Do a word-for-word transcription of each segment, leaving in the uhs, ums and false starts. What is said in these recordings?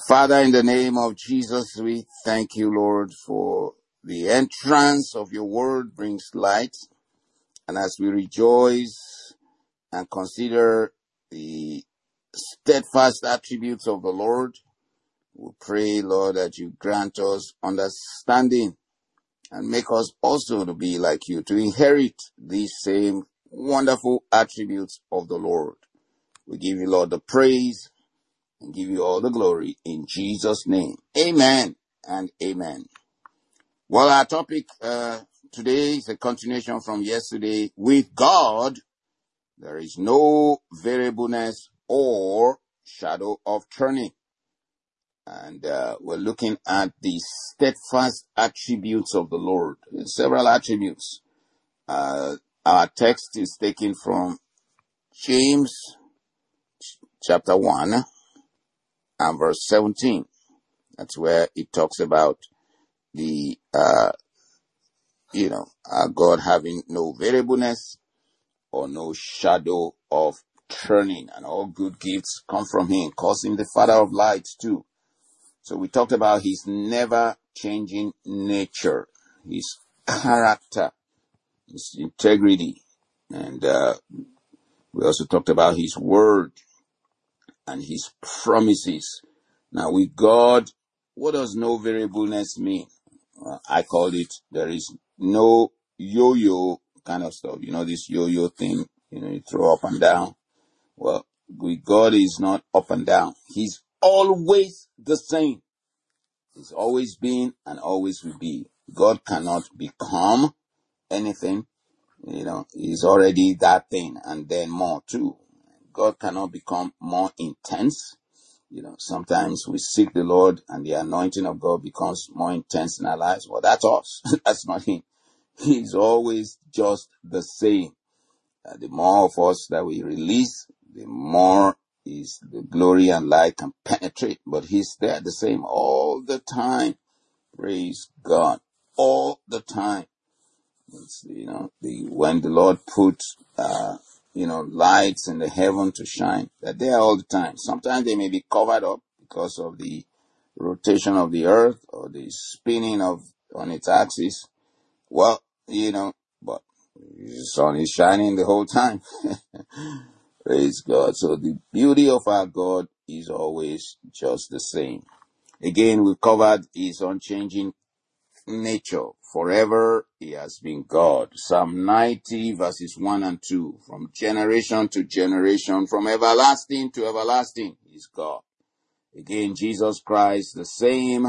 Father, in the name of Jesus, we thank you, Lord, for the entrance of your word brings light. And as we rejoice and consider the steadfast attributes of the Lord, we pray, Lord, that you grant us understanding and make us also to be like you, to inherit these same wonderful attributes of the Lord. We give you, Lord, the praise and give you all the glory in Jesus' name. Amen and amen. Well, our topic uh, today is a continuation from yesterday. With God, there is no variableness or shadow of turning. And uh, we're looking at the steadfast attributes of the Lord. There's several attributes. Uh, our text is taken from James chapter one and verse seventeen. That's where it talks about the, uh, you know, uh, God having no variableness or no shadow of turning, and all good gifts come from him, causing the Father of lights too. So we talked about his never changing nature, his character, his integrity, and uh, we also talked about his word and his promises. Now with God, what does no variableness mean? Uh, I called it, there is no yo-yo kind of stuff. You know, this yo-yo thing, you know, you throw up and down. Well, with God is not up and down. He's always the same. He's always been and always will be. God cannot become anything. You know, he's already that thing and then more too. God cannot become more intense. You know, sometimes we seek the Lord and the anointing of God becomes more intense in our lives. Well, that's us. That's not him. He's always just the same. Uh, the more of us that we release, the more is the glory and light can penetrate. But he's there the same all the time. Praise God. All the time. It's, you know, the, when the Lord put, uh, you know, lights in the heaven to shine, they're there all the time. Sometimes they may be covered up because of the rotation of the earth or the spinning of on its axis. Well, you know, but the sun is shining the whole time. Praise God. So the beauty of our God is always just the same. Again, we covered his unchanging nature. Forever he has been God. Psalm ninety verses one and two. From generation to generation, from everlasting to everlasting, is God. Again, Jesus Christ, the same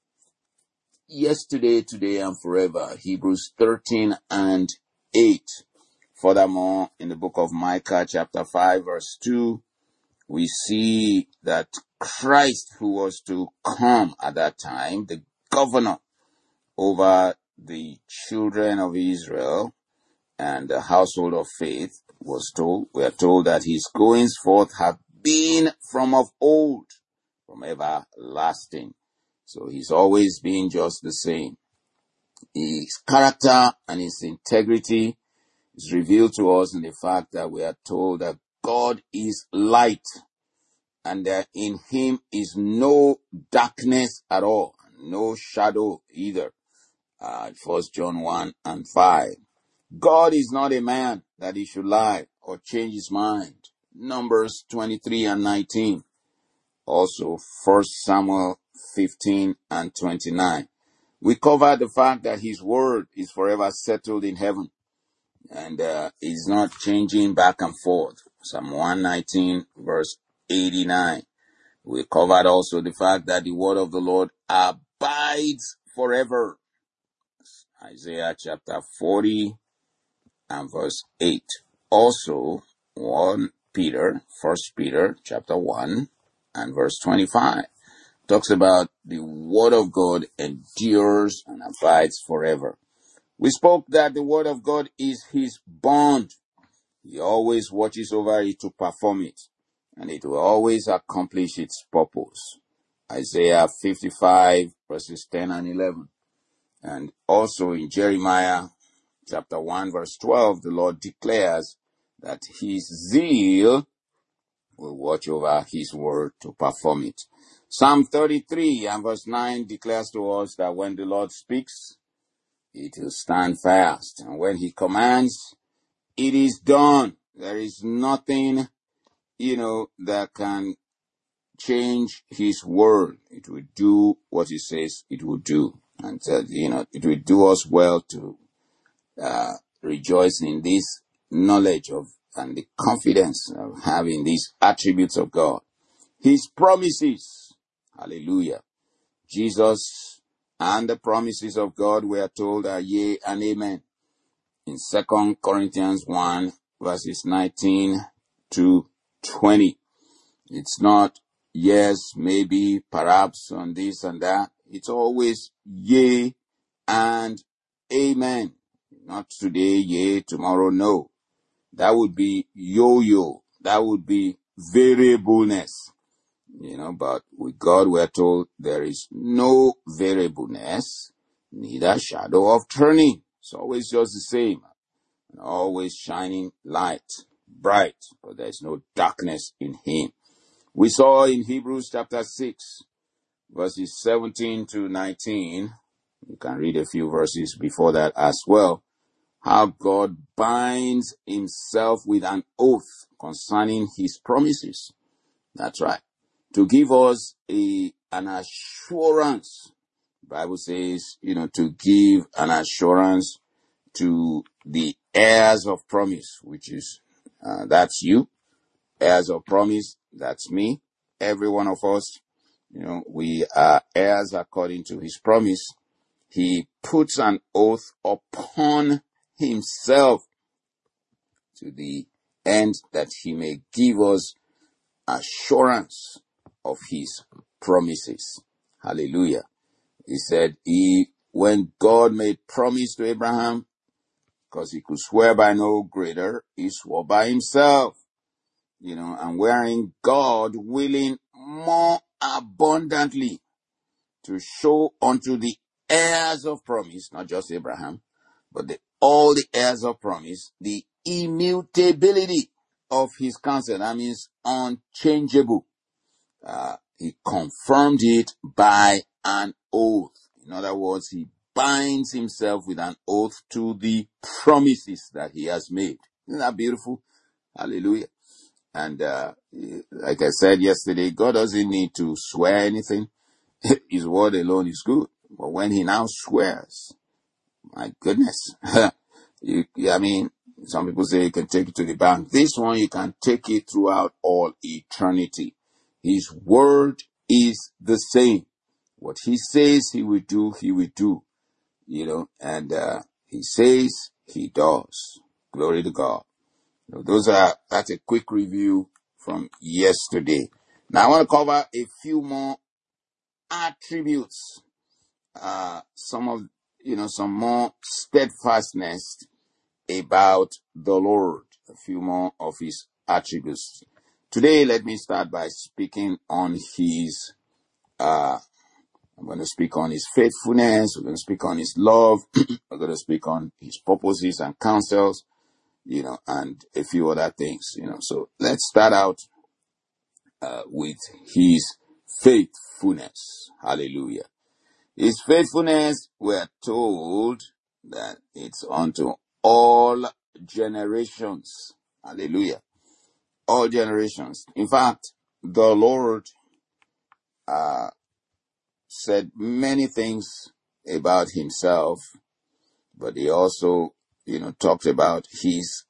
yesterday, today, and forever. Hebrews thirteen and eight. Furthermore, in the book of Micah chapter five verse two, we see that Christ, who was to come at that time, the governor over the children of Israel and the household of faith, was told, we are told that his goings forth have been from of old, from everlasting. So he's always been just the same. His character and his integrity is revealed to us in the fact that we are told that God is light and that in him is no darkness at all, no shadow either. Uh, First John one and five. God is not a man that he should lie or change his mind. Numbers twenty-three and nineteen. Also, First Samuel fifteen and twenty-nine. We covered the fact that his word is forever settled in heaven and uh, is not changing back and forth. Psalm one nineteen verse eighty-nine. We covered also the fact that the word of the Lord abides forever. Isaiah chapter forty and verse eight. Also, First Peter, First Peter chapter one and verse twenty-five talks about the word of God endures and abides forever. We spoke that the word of God is his bond. He always watches over it to perform it, and it will always accomplish its purpose. Isaiah fifty-five verses ten and eleven. And also in Jeremiah chapter one verse twelve, the Lord declares that his zeal will watch over his word to perform it. Psalm thirty-three and verse nine declares to us that when the Lord speaks, it will stand fast. And when he commands, it is done. There is nothing, you know, that can change his word. It will do what he says it will do. And, uh, you know, it will do us well to uh, rejoice in this knowledge of and the confidence of having these attributes of God. His promises, hallelujah. Jesus and the promises of God we are told are yea and amen. In Second Corinthians one, verses nineteen to twenty. It's not yes, maybe, perhaps, on this and that. It's always yea and amen. Not today, yea, tomorrow, no. That would be yo-yo. That would be variableness. You know, but with God we're told there is no variableness, neither shadow of turning. It's always just the same. Always shining light, bright, but there's no darkness in him. We saw in Hebrews chapter six, verses seventeen to nineteen, you can read a few verses before that as well, how God binds himself with an oath concerning his promises. That's right. To give us a an assurance. The Bible says, you know, to give an assurance to the heirs of promise, which is, uh, that's you. Heirs of promise, that's me. Every one of us, you know, we are heirs according to his promise. He puts an oath upon himself to the end that he may give us assurance of his promises. Hallelujah. He said, he, when God made promise to Abraham, because he could swear by no greater, he swore by himself, you know, and wherein God willing more abundantly to show unto the heirs of promise, not just Abraham, but the, all the heirs of promise, the immutability of his counsel. That means unchangeable. Uh, he confirmed it by an oath. In other words, he binds himself with an oath to the promises that he has made. Isn't that beautiful? Hallelujah. And uh, like I said yesterday, God doesn't need to swear anything. His word alone is good. But when he now swears, my goodness, you, I mean, some people say you can take it to the bank. This one, you can take it throughout all eternity. His word is the same. What he says he will do, he will do. You know, and uh, he says he does. Glory to God. So those are, that's a quick review from yesterday. Now I want to cover a few more attributes. Uh, some of, you know, some more steadfastness about the Lord. A few more of his attributes. Today, let me start by speaking on his, uh, I'm going to speak on his faithfulness. We're going to speak on his love. We're going to speak on his purposes and counsels, you know, and a few other things, you know. So let's start out uh, with his faithfulness. Hallelujah. His faithfulness, we're told that it's unto all generations. Hallelujah. All generations. In fact, the Lord uh, said many things about himself, but he also, you know, talked about his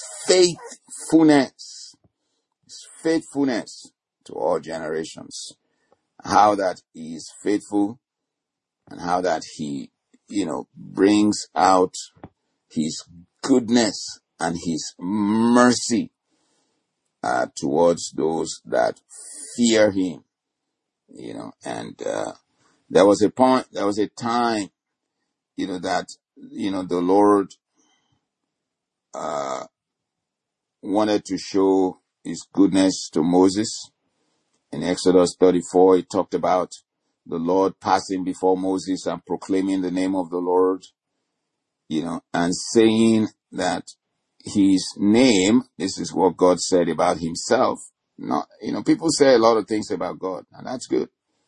faithfulness, his faithfulness to all generations, how that he is faithful and how that he, you know, brings out his goodness and his mercy uh, towards those that fear him, you know, and uh, there was a point, there was a time, you know, that, you know, the Lord uh, wanted to show his goodness to Moses. In Exodus thirty-four, he talked about the Lord passing before Moses and proclaiming the name of the Lord, you know, and saying that his name, this is what God said about himself. Not, you know, people say a lot of things about God, and that's good.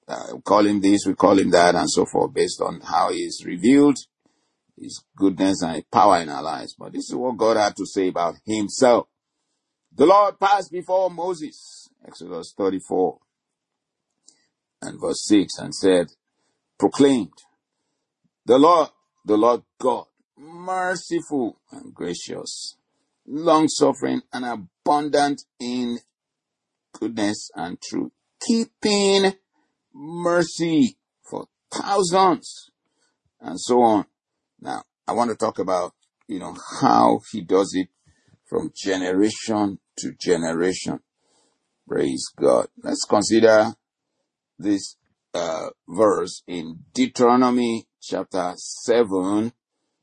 uh, we call him this, we call him that, and so forth, based on how he's revealed his goodness and his power in our lives. But this is what God had to say about himself. The Lord passed before Moses, Exodus thirty-four and verse six, and said, proclaimed, the Lord, the Lord God, merciful and gracious, long-suffering and abundant in goodness and truth, keeping mercy for thousands, and so on. Now, I want to talk about, you know, how he does it from generation to generation. Praise God. Let's consider this uh, verse in Deuteronomy chapter seven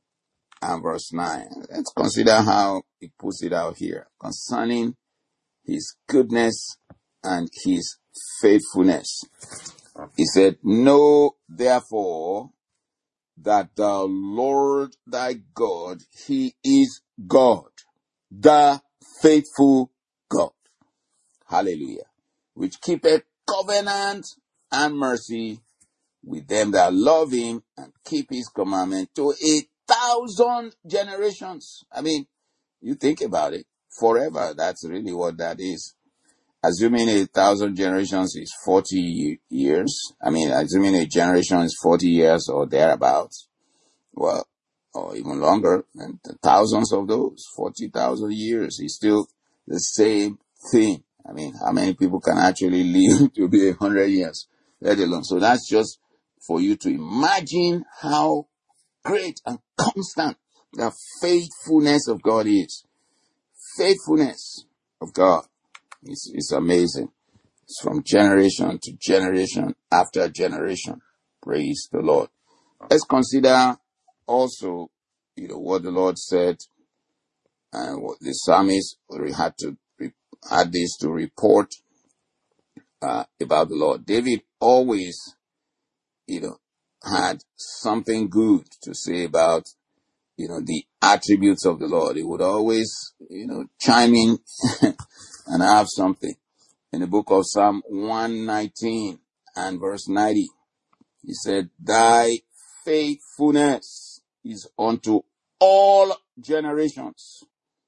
and verse nine. Let's consider how he puts it out here concerning his goodness and his faithfulness. He said, know therefore that the Lord thy God, he is God, the faithful God. Hallelujah. Which keepeth covenant and mercy with them that love him and keep his commandment to a thousand generations. I mean, you think about it, forever. That's really what that is. Assuming a thousand generations is forty years. I mean, assuming a generation is forty years or thereabouts. Well, or even longer, and thousands of those, forty thousand years is still the same thing. I mean, how many people can actually live to be a hundred years, let alone? So that's just for you to imagine how great and constant the faithfulness of God is. Faithfulness of God is, is amazing. It's from generation to generation after generation. Praise the Lord. Let's consider also, you know, what the Lord said, and what the psalmist had to had this to report uh, about the Lord. David always, you know, had something good to say about, you know, the attributes of the Lord. He would always, you know, chime in and have something. In the book of Psalm one nineteen and verse ninety, he said, thy faithfulness is unto all generations.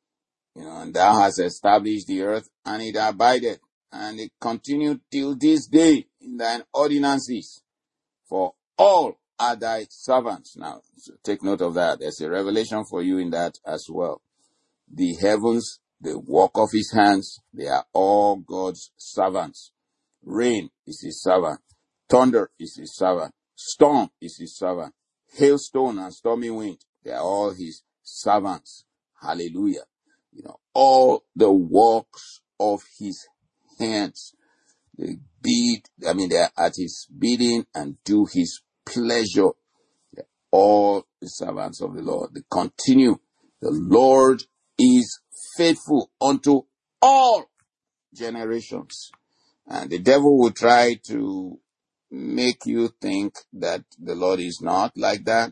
You know, and thou hast established the earth, and it abideth, and it continued till this day in thine ordinances. For all are thy servants. Now, so take note of that. There's a revelation for you in that as well. The heavens, the work of his hands, they are all God's servants. Rain is his servant. Thunder is his servant. Storm is his servant. Hailstone and stormy wind, they are all his servants. Hallelujah. You know, all the works of his hands, they bid, I mean, they are at his bidding and do his pleasure. They're all the servants of the Lord. They continue. The Lord is faithful unto all generations. And the devil will try to make you think that the Lord is not like that.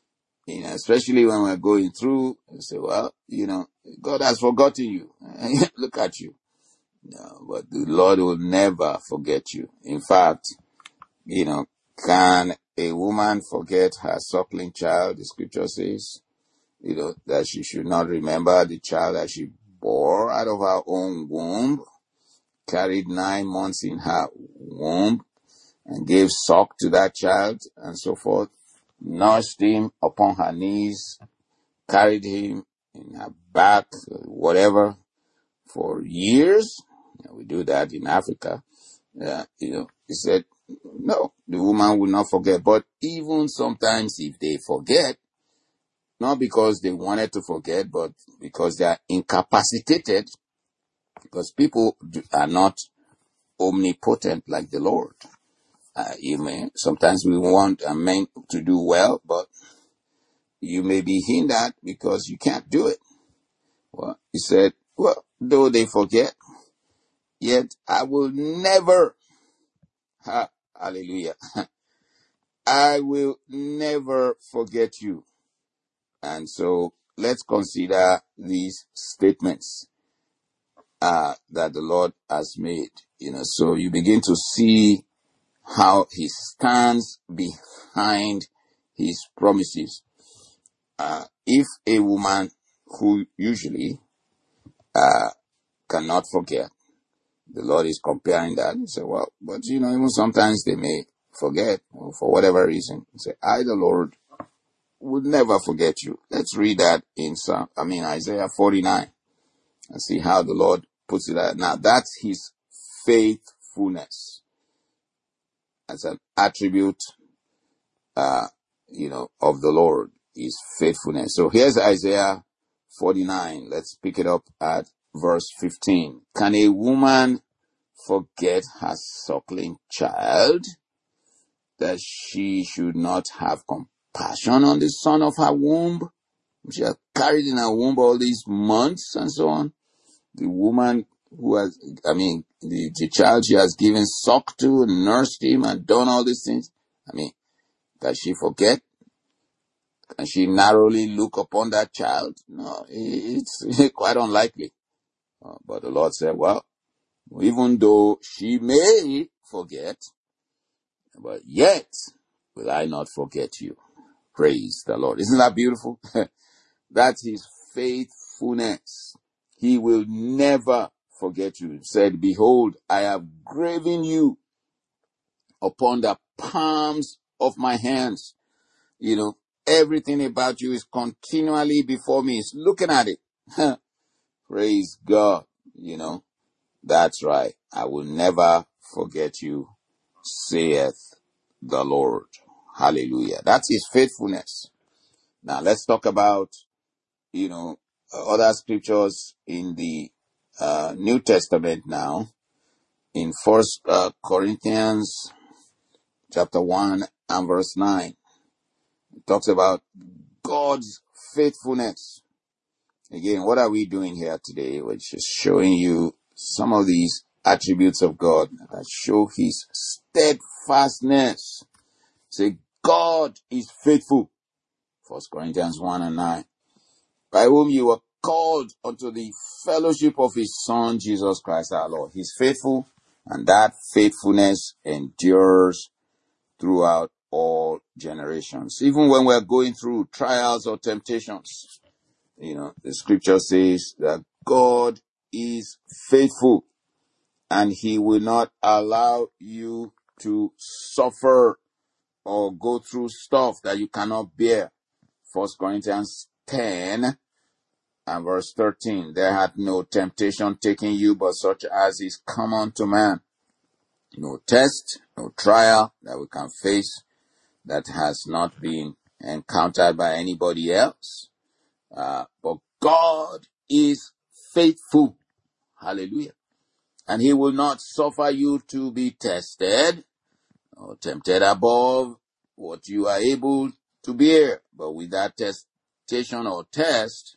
You know, especially when we're going through, you say, well, you know, God has forgotten you. Look at you. No, but the Lord will never forget you. In fact, you know, can a woman forget her suckling child? The scripture says, you know, that she should not remember the child that she bore out of her own womb, carried nine months in her womb, and gave suck to that child, and so forth, nursed him upon her knees, carried him in her back, whatever, for years. You know, we do that in Africa. Uh, you know, he said, no, the woman will not forget. But even sometimes if they forget, not because they wanted to forget, but because they are incapacitated, because people do, are not omnipotent like the Lord. Uh, you may, sometimes we want and meant to do well, but you may be hindered because you can't do it. Well, he said, well, though they forget, yet I will never, ha, hallelujah, I will never forget you. And so let's consider these statements uh, that the Lord has made. You know, so you begin to see how he stands behind his promises. Uh, if a woman who usually uh, cannot forget, the Lord is comparing that. He said, well, but you know, even sometimes they may forget for whatever reason. He said, I, the Lord, would never forget you. Let's read that in Psalm, I mean, Isaiah forty-nine, and see how the Lord puts it out. Now, that's his faithfulness as an attribute, uh, you know, of the Lord, his faithfulness. So here's Isaiah forty-nine. Let's pick it up at verse fifteen. Can a woman forget her suckling child, that she should not have compassion on the son of her womb? She has carried in her womb all these months and so on. The woman who has, I mean, the, the child she has given suck to and nursed him and done all these things. I mean, does she forget? Can she narrowly look upon that child? No, it's quite unlikely. Uh, but the Lord said, well, even though she may forget, but yet will I not forget you. Praise the Lord. Isn't that beautiful? That's his faithfulness. He will never forget you. He said, behold, I have graven you upon the palms of my hands. You know, everything about you is continually before me. It's looking at it. Praise God. You know, that's right. I will never forget you, saith the Lord. Hallelujah. That's his faithfulness. Now let's talk about, you know, other scriptures in the uh, New Testament now. In First uh, Corinthians chapter one and verse nine, it talks about God's faithfulness. Again, what are we doing here today? We're just showing you some of these attributes of God that show his steadfastness. Say, God is faithful. First Corinthians one and nine. By whom you were called unto the fellowship of his Son, Jesus Christ our Lord. He's faithful, and that faithfulness endures throughout all generations. Even when we're going through trials or temptations, you know, the scripture says that God is faithful, and he will not allow you to suffer or go through stuff that you cannot bear. First Corinthians ten and verse thirteen. There hath no temptation taken you, but such as is common to man. No test, no trial that we can face that has not been encountered by anybody else. Uh, but God is faithful. Hallelujah. And he will not suffer you to be tested or tempted above what you are able to bear. But with that temptation or test,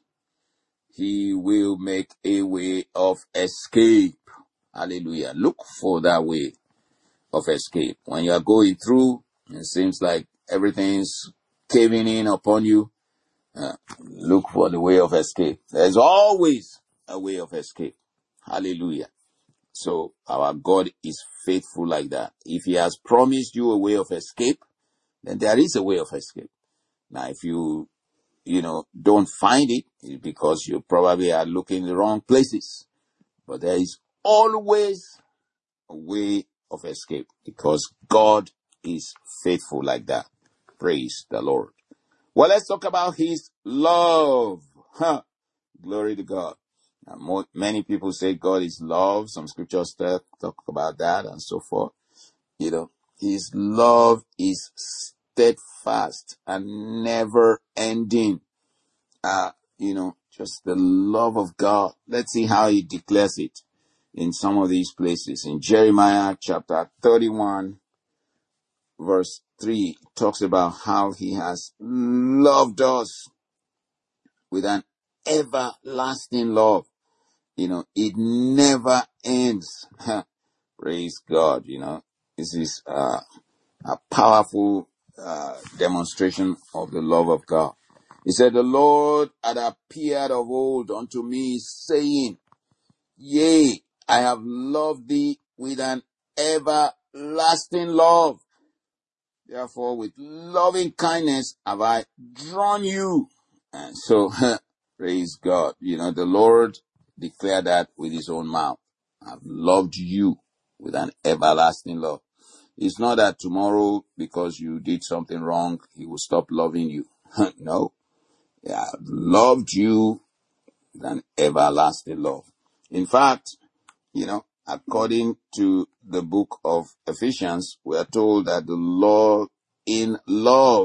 he will make a way of escape. Hallelujah. Look for that way of escape. When you are going through, it seems like everything's caving in upon you. Uh, look for the way of escape. There's always a way of escape. Hallelujah. So our God is faithful like that. If he has promised you a way of escape, then there is a way of escape. Now, if you, you know, don't find it, it's because you probably are looking in the wrong places. But there is always a way of escape because God is faithful like that. Praise the Lord. Well, let's talk about his love. Huh. Glory to God. Now, more, many people say God is love. Some scriptures talk, talk about that and so forth. You know, his love is steadfast and never ending. Uh, you know, just the love of God. Let's see how he declares it in some of these places. In Jeremiah chapter thirty-one, verse three, it talks about how he has loved us with an everlasting love. You know, it never ends. Praise God. You know, this is uh, a powerful uh, demonstration of the love of God. He said, the Lord had appeared of old unto me, saying, yea, I have loved thee with an everlasting love. Therefore, with loving kindness have I drawn you. And so, praise God. You know, the Lord declared that with his own mouth. I've loved you with an everlasting love. It's not that tomorrow, because you did something wrong, he will stop loving you. No. Yeah, I've loved you with an everlasting love. In fact, you know, according to the book of Ephesians, we are told that the Lord in love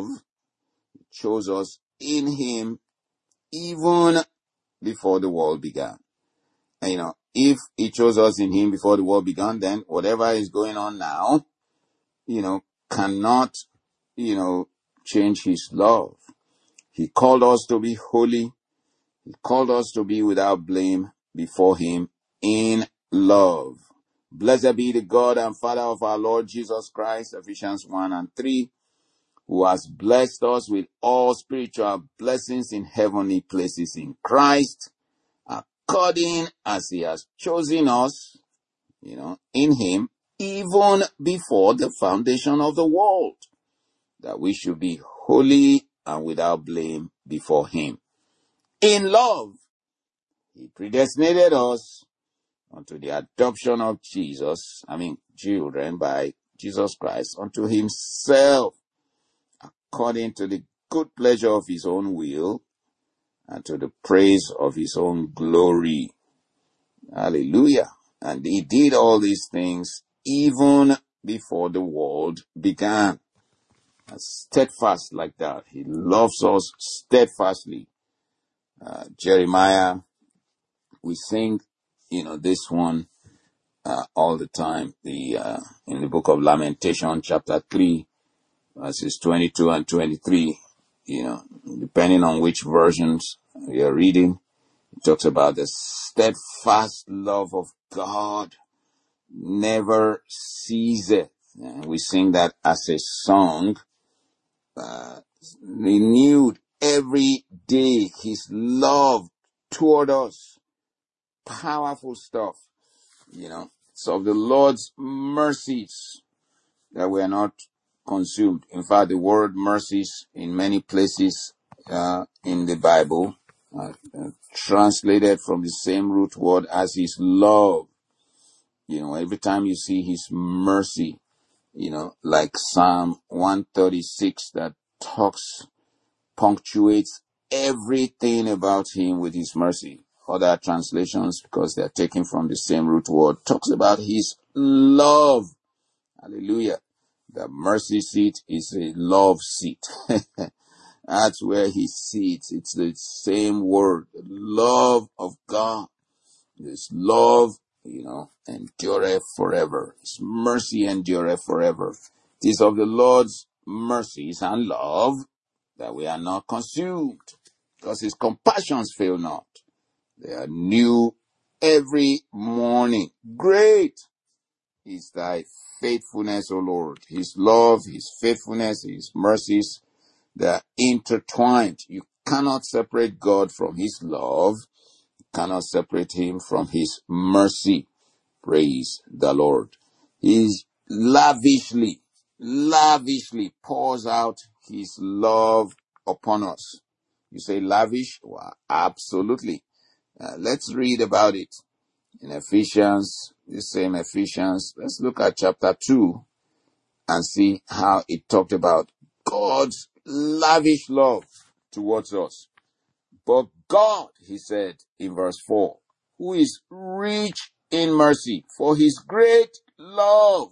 chose us in him even before the world began. And, you know, if he chose us in him before the world began, then whatever is going on now, you know, cannot, you know, change his love. He called us to be holy. He called us to be without blame before him in love. Blessed be the God and Father of our Lord Jesus Christ, Ephesians one and three, who has blessed us with all spiritual blessings in heavenly places in Christ, according as he has chosen us, you know, in him, even before the foundation of the world, that we should be holy and without blame before him. In love, he predestinated us unto the adoption of Jesus, I mean children, by Jesus Christ, unto himself, according to the good pleasure of his own will, and to the praise of his own glory. Hallelujah. And he did all these things even before the world began. Steadfast like that. He loves us steadfastly. Uh, Jeremiah, we sing, you know, this one uh, all the time. The uh, in the book of Lamentation, chapter three, verses twenty-two and twenty-three. You know, depending on which versions we are reading, it talks about the steadfast love of God never ceaseth. And we sing that as a song. Uh, renewed every day, his love toward us. Powerful stuff, you know. So of the Lord's mercies that we are not consumed. In fact, the word mercies in many places uh, in the Bible uh, uh, translated from the same root word as his love. You know, every time you see his mercy, you know, like Psalm one thirty-six that talks, punctuates everything about him with his mercy. Other translations, because they're taken from the same root word, talks about his love. Hallelujah. The mercy seat is a love seat. That's where he sits. It's the same word. The love of God. This love, you know, endureth forever. His mercy endureth forever. It is of the Lord's mercies and love that we are not consumed, because his compassions fail not. They are new every morning. Great is thy faithfulness, O Lord. His love, his faithfulness, his mercies, they are intertwined. You cannot separate God from his love. You cannot separate him from his mercy. Praise the Lord. He lavishly, lavishly pours out his love upon us. You say lavish? Well, absolutely. Uh, let's read about it in Ephesians, the same Ephesians. Let's look at chapter two and see how it talked about God's lavish love towards us. But God, he said in verse four, who is rich in mercy, for his great love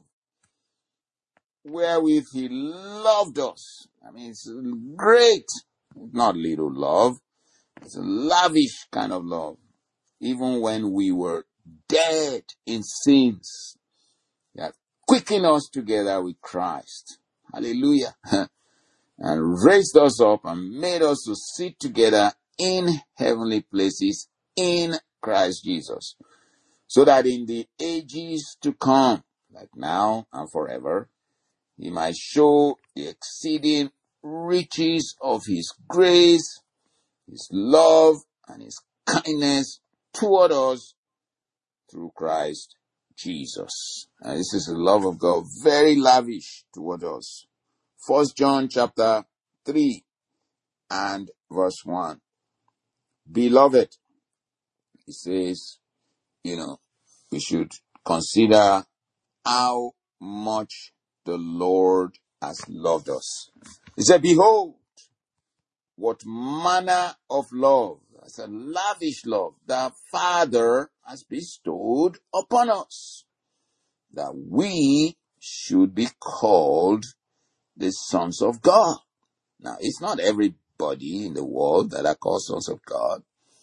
wherewith he loved us. I mean, it's great, not little love. It's a lavish kind of love. Even when we were dead in sins, he had quickened us together with Christ. Hallelujah. And raised us up and made us to sit together in heavenly places in Christ Jesus, so that in the ages to come, like now and forever, he might show the exceeding riches of his grace, his love, and his kindness toward us through Christ Jesus. And this is the love of God, very lavish toward us. First John chapter three and verse one. Beloved, he says, you know, we should consider how much the Lord has loved us. He said, behold, what manner of love, that's a lavish love, the Father has bestowed upon us, that we should be called the sons of God. Now, it's not everybody in the world that are called sons of God.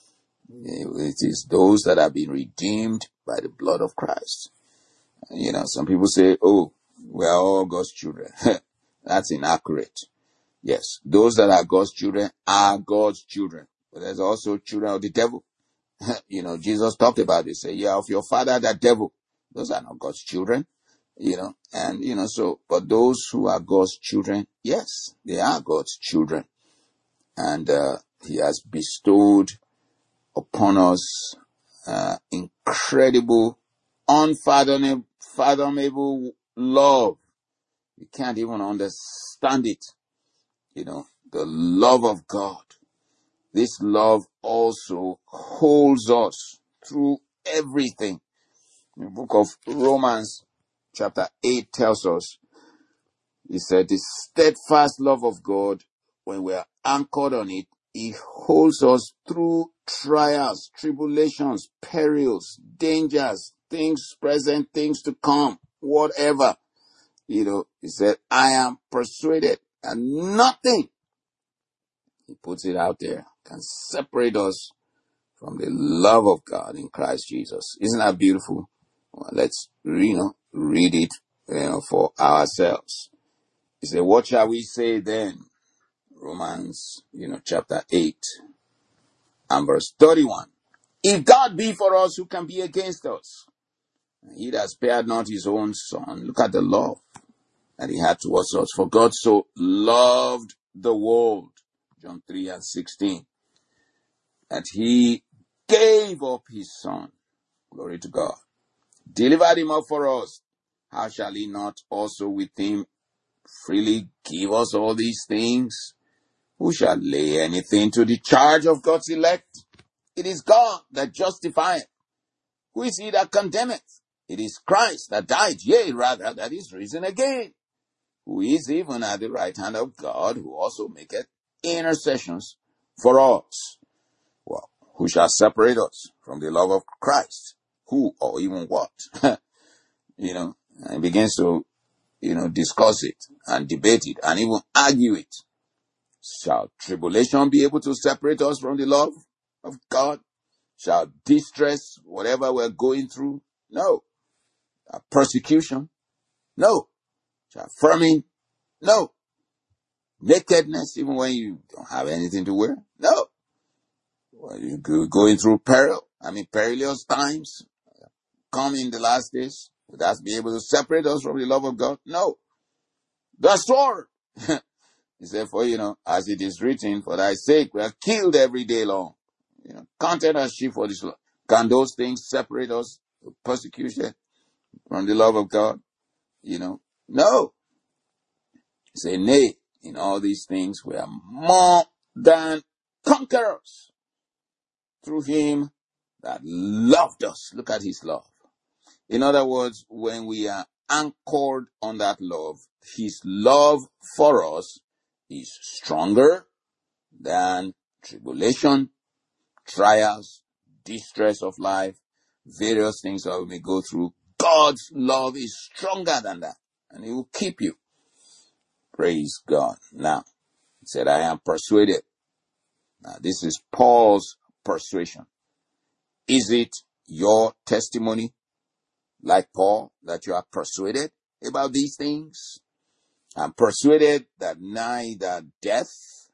It is those that have been redeemed by the blood of Christ. You know, some people say, oh, we are all God's children. That's inaccurate. Yes, those that are God's children are God's children. But there's also children of the devil. You know, Jesus talked about it. Say, yeah, of your father, the devil. Those are not God's children. You know, and, you know, so, but those who are God's children, yes, they are God's children. And uh, he has bestowed upon us uh, incredible, unfathomable fathomable love. You can't even understand it. You know, the love of God. This love also holds us through everything. The book of Romans chapter eight tells us, he said, the steadfast love of God, when we are anchored on it, it holds us through trials, tribulations, perils, dangers, things present, things to come, whatever. You know, he said, I am persuaded that nothing, he puts it out there, can separate us from the love of God in Christ Jesus. Isn't that beautiful? Well, let's, you know, read it, you know, for ourselves. He said, what shall we say then? Romans, you know, chapter eight and verse thirty-one. If God be for us, who can be against us? He that spared not his own son. Look at the love that he had towards us. For God so loved the world, John three and sixteen, that he gave up his son. Glory to God. Delivered him up for us. How shall he not also with him freely give us all these things? Who shall lay anything to the charge of God's elect? It is God that justifieth. Who is he that condemneth? It is Christ that died, yea, rather, that is risen again, who is even at the right hand of God, who also maketh intercessions for us. Well, who shall separate us from the love of Christ? Who or even what? You know, and he begins to, you know, discuss it and debate it and even argue it. Shall tribulation be able to separate us from the love of God? Shall distress, whatever we're going through? No. Uh, persecution? No. Shall famine? No. Nakedness, even when you don't have anything to wear? No. Well, you go going through peril, I mean perilous times, come in the last days. Would that be able to separate us from the love of God? No. The sword. He said, for, you know, as it is written, for thy sake we are killed every day long. You know, counted as sheep for this love. Can those things separate us from persecution, from the love of God? You know, no. He said, nay, in all these things we are more than conquerors through him that loved us. Look at his love. In other words, when we are anchored on that love, his love for us is stronger than tribulation, trials, distress of life, various things that we may go through. God's love is stronger than that, and he will keep you. Praise God. Now, he said, I am persuaded. Now, this is Paul's persuasion. Is it your testimony, like Paul, that you are persuaded about these things? I'm persuaded that neither death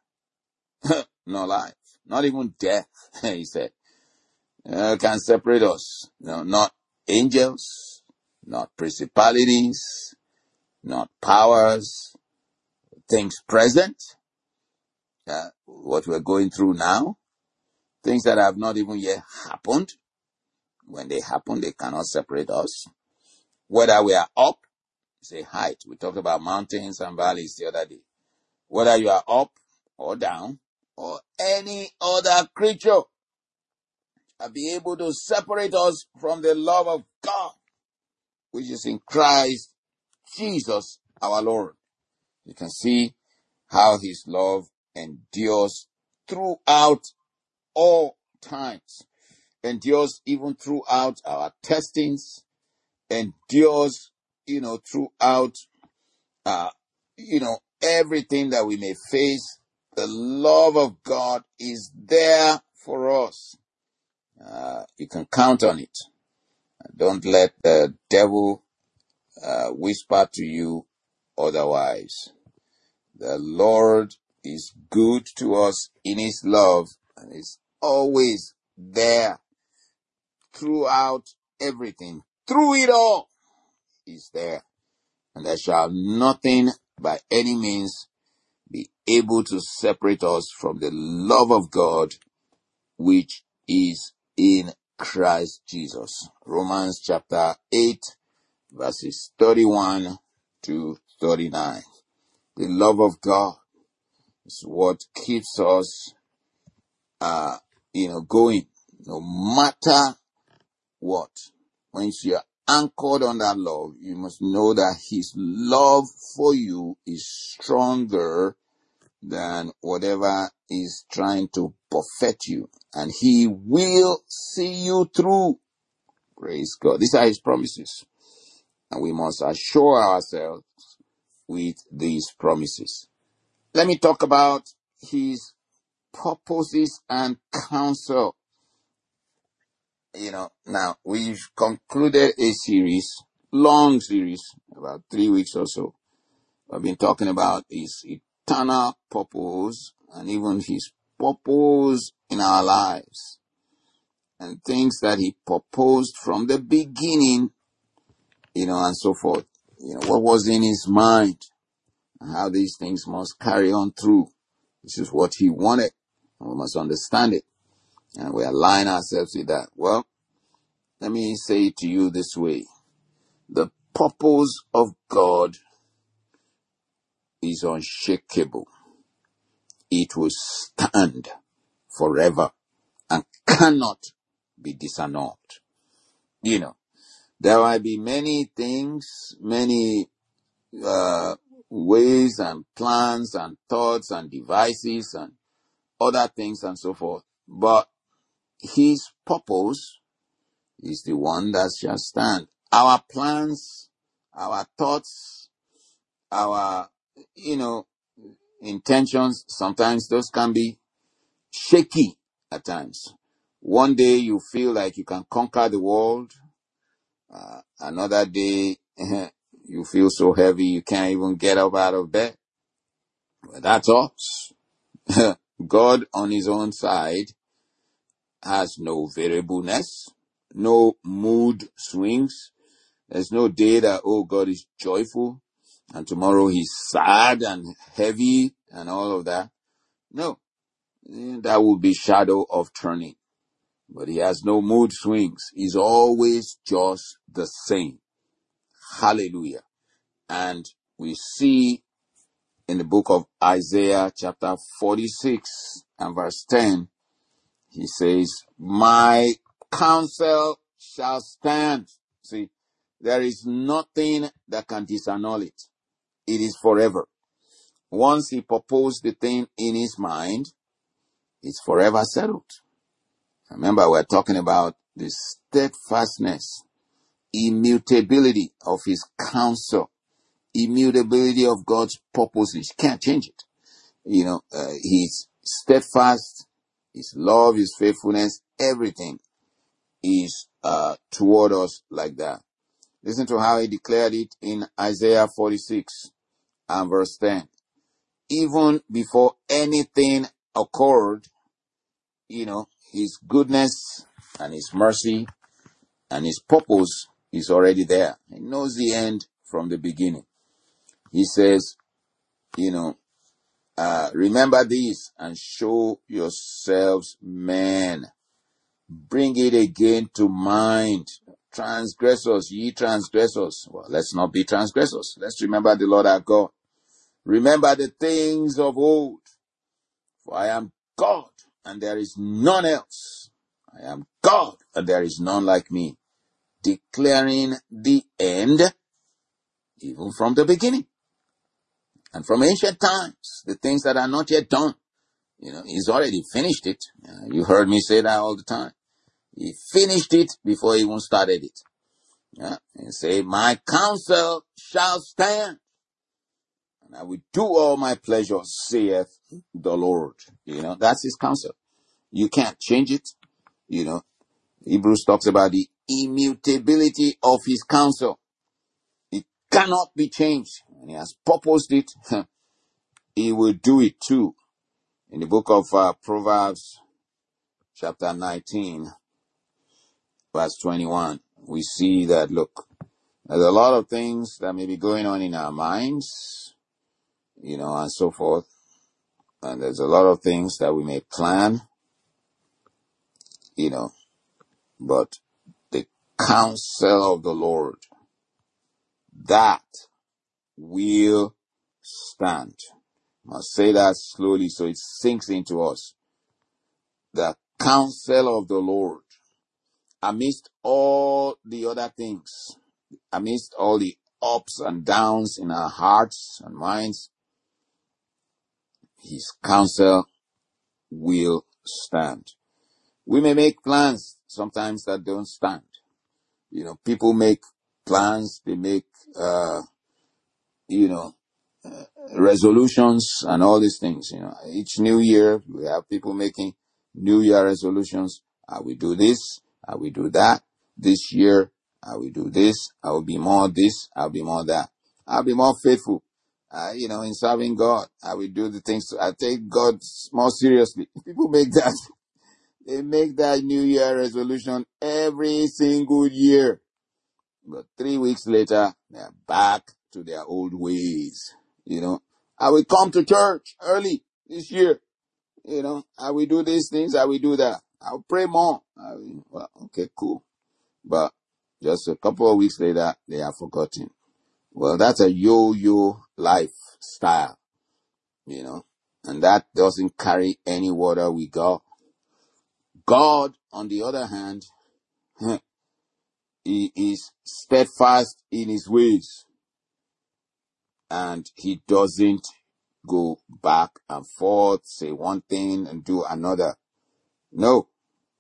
nor life, not even death, he said, uh, can separate us. No, not angels, not principalities, not powers, things present, uh, what we're going through now, things that have not even yet happened. When they happen, they cannot separate us. Whether we are up, it's a height. We talked about mountains and valleys the other day. Whether you are up or down or any other creature, and be able to separate us from the love of God, which is in Christ Jesus our Lord. You can see how his love endures throughout all times, endures even throughout our testings, endures, you know, throughout, uh, you know, everything that we may face. The love of God is there for us. Uh, you can count on it. Don't let the devil uh, whisper to you otherwise. The Lord is good to us in his love and is always there throughout everything. Through it all, he's there. And there shall nothing by any means be able to separate us from the love of God, which is in Christ Jesus. Romans chapter eight, verses thirty-one to thirty-nine. The love of God is what keeps us, uh, you know, going, no matter what. Once you are anchored on that love, you must know that his love for you is stronger than whatever is trying to buffet you, and he will see you through. Praise God. These are his promises, and we must assure ourselves with these promises. Let me talk about his purposes and counsel. You know, now we've concluded a series, long series, about three weeks or so. I've been talking about his eternal purpose and even his purpose in our lives, and things that he proposed from the beginning, you know, and so forth. You know, what was in his mind and how these things must carry on through. This is what he wanted, and we must understand it, and we align ourselves with that. Well, let me say it to you this way. The purpose of God is unshakable. It will stand forever and cannot be disannulled. You know, there might be many things, many uh, ways and plans and thoughts and devices and other things and so forth, but his purpose is the one that shall stand. Our plans, our thoughts, our, you know, intentions, sometimes those can be shaky at times. One day you feel like you can conquer the world. Uh, another day you feel so heavy you can't even get up out of bed. But that's us. God on his own side has no variableness, no mood swings. There's no day that, oh, God is joyful and tomorrow he's sad and heavy and all of that. No, that would be shadow of turning. But he has no mood swings. He's always just the same. Hallelujah. And we see in the book of Isaiah chapter forty-six and verse ten, he says, my counsel shall stand. See, there is nothing that can disannul it. It is forever. Once he proposed the thing in his mind, it's forever settled. Remember, we're talking about the steadfastness, immutability of his counsel, immutability of God's purposes. Can't change it. You know, uh, he's steadfast, his love, his faithfulness, everything is uh, toward us like that. Listen to how he declared it in Isaiah forty-six and verse ten. Even before anything occurred, you know, his goodness and his mercy and his purpose is already there. He knows the end from the beginning. He says, you know, uh, remember this and show yourselves men. Bring it again to mind. transgressors, ye transgressors. Well, let's not be transgressors. Let's remember the Lord our God. Remember the things of old. For I am God, and there is none else. I am God, and there is none like me. Declaring the end, even from the beginning. And from ancient times, the things that are not yet done. You know, he's already finished it. Uh, you heard me say that all the time. He finished it before he even started it. Yeah, and say, my counsel shall stand, and I will do all my pleasure, saith the Lord. You know, that's his counsel. You can't change it. You know, Hebrews talks about the immutability of his counsel. It cannot be changed. And he has purposed it. He will do it too. In the book of uh, Proverbs, chapter nineteen, verse twenty-one, we see that, look, there's a lot of things that may be going on in our minds, you know, and so forth. And there's a lot of things that we may plan, you know, but the counsel of the Lord, that will stand. I must say that slowly so it sinks into us. The counsel of the Lord, amidst all the other things, amidst all the ups and downs in our hearts and minds, his counsel will stand. We may make plans sometimes that don't stand. You know, people make plans, they make, uh, you know, uh, resolutions and all these things. You know, each new year we have people making New Year resolutions. I will do this, I will do that. This year, I will do this, I will be more this, I'll be more that. I'll be more faithful, uh, you know, in serving God. I will do the things, I take God more seriously. People make that, they make that New Year resolution every single year. But three weeks later, they're back to their old ways. You know, I will come to church early this year. You know, I will do these things, I will do that. I'll pray more. I will, well, okay, cool. But just a couple of weeks later, they are forgotten. Well, that's a yo-yo lifestyle, you know, and that doesn't carry any water with God. God, on the other hand, he is steadfast in his ways, and he doesn't go back and forth, say one thing and do another. No,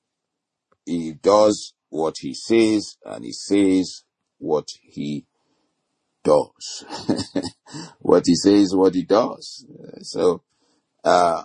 he does what he says, and he says what he does. What he says, what he does. So, uh,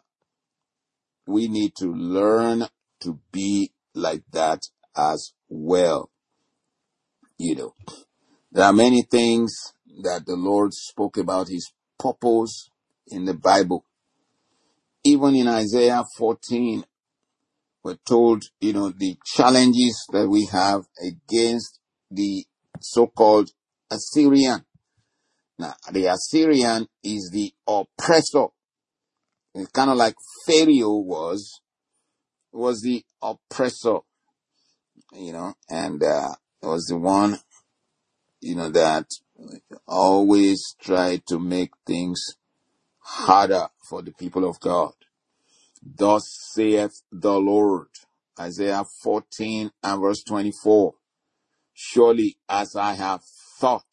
we need to learn to be like that as well. You know, there are many things that the Lord spoke about his purpose in the Bible. Even in Isaiah fourteen, we're told, you know, the challenges that we have against the so-called Assyrian. Now, the Assyrian is the oppressor. It's kind of like Pharaoh was, was the oppressor, you know, and uh, was the one, you know, that always tried to make things harder for the people of God. Thus saith the Lord, Isaiah fourteen and verse twenty-four, surely as I have thought,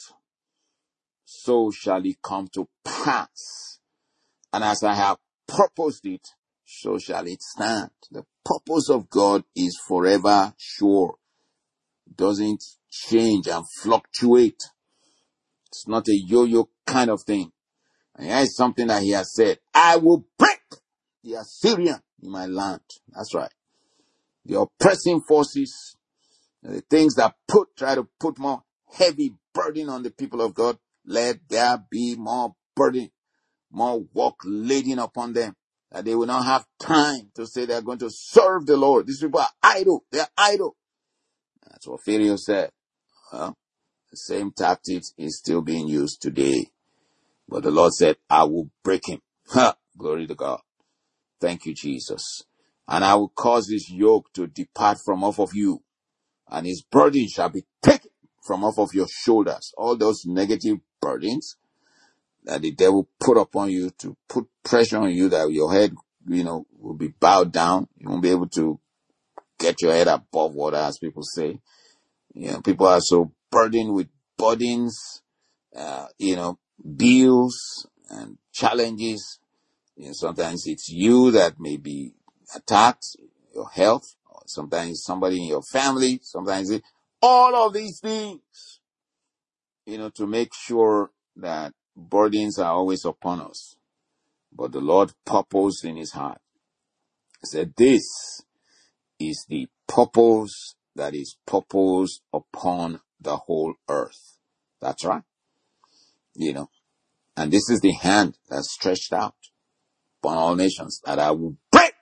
so shall it come to pass. And as I have purposed it, so shall it stand. The purpose of God is forever sure. It doesn't change and fluctuate. It's not a yo-yo kind of thing. And here is something that he has said. I will break the Assyrian in my land. That's right. The oppressing forces, the things that put, try to put more heavy burden on the people of God, let there be more burden, more work laden upon them, that they will not have time to say they're going to serve the Lord. These people are idle. They're idle. That's what Pharaoh said. Well, the same tactics is still being used today. But the Lord said, I will break him. Ha! Glory to God. Thank you, Jesus. And I will cause this yoke to depart from off of you. and his burden shall be taken from off of your shoulders. All those negative burdens that the devil put upon you to put pressure on you, that your head, you know, will be bowed down. You won't be able to get your head above water, as people say. You know, people are so burdened with burdens, uh, you know, bills and challenges. You know, sometimes it's you that may be attacked, your health, or sometimes somebody in your family, sometimes it, all of these things, you know, to make sure that burdens are always upon us. But the Lord purposed in his heart. He said, this is the purpose that is purposed upon the whole earth. That's right. You know, and this is the hand that's stretched out upon all nations, that I will break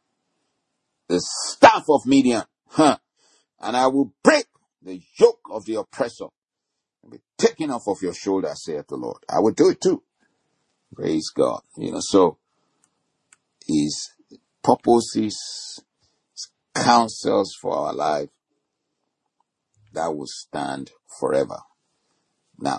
the staff of Midian, huh? And I will break the yoke of the oppressor and be taken off of your shoulders, saith the Lord. I will do it too. Praise God. You know, so his purposes, his counsels for our life, that will stand forever. Now,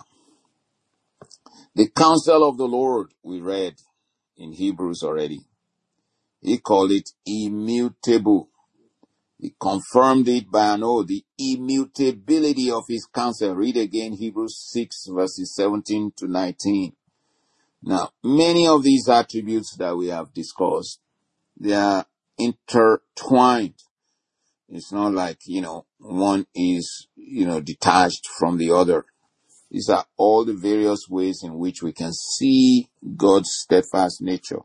the counsel of the Lord we read in Hebrews already. He called it immutable. He confirmed it by an oath, the immutability of his counsel. Read again Hebrews six verses seventeen to nineteen. Now, many of these attributes that we have discussed, they are intertwined. It's not like, you know, one is, you know, detached from the other. These are all the various ways in which we can see God's steadfast nature.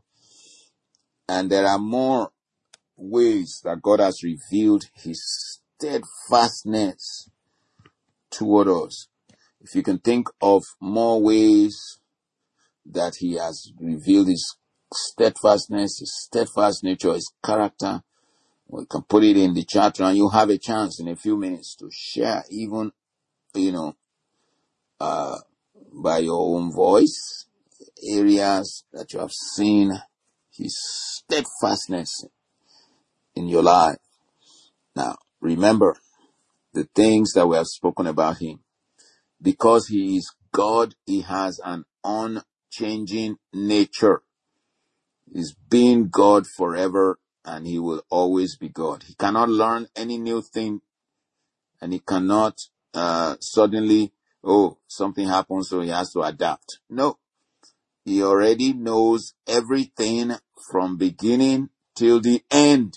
And there are more ways that God has revealed his steadfastness toward us. If you can think of more ways that he has revealed his steadfastness, his steadfast nature, his character, we can put it in the chat and you have a chance in a few minutes to share, even, you know, uh, by your own voice, areas that you have seen his steadfastness in your life. Now, remember the things that we have spoken about him. Because he is God, he has an unchanging nature. He's been God forever and he will always be God. He cannot learn any new thing and he cannot uh, suddenly, oh, something happens so he has to adapt. No, he already knows everything from beginning till the end.